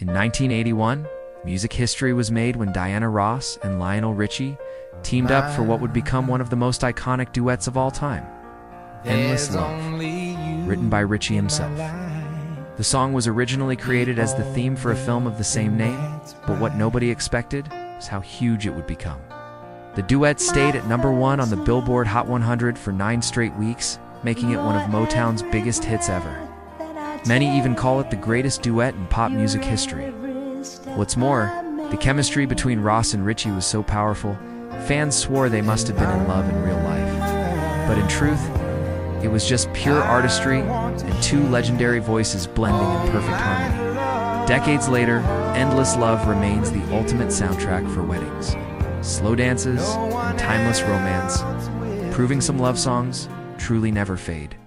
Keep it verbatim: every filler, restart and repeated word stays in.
In nineteen eighty-one, music history was made when Diana Ross and Lionel Richie teamed up for what would become one of the most iconic duets of all time, Endless Love, written by Richie himself. The song was originally created as the theme for a film of the same name, but what nobody expected was how huge it would become. The duet stayed at number one on the Billboard Hot one hundred for nine straight weeks, making it one of Motown's biggest hits ever. Many even call it the greatest duet in pop music history. What's more, the chemistry between Ross and Richie was so powerful, fans swore they must have been in love in real life. But in truth, it was just pure artistry and two legendary voices blending in perfect harmony. Decades later, Endless Love remains the ultimate soundtrack for weddings, slow dances, and timeless romance, proving some love songs truly never fade.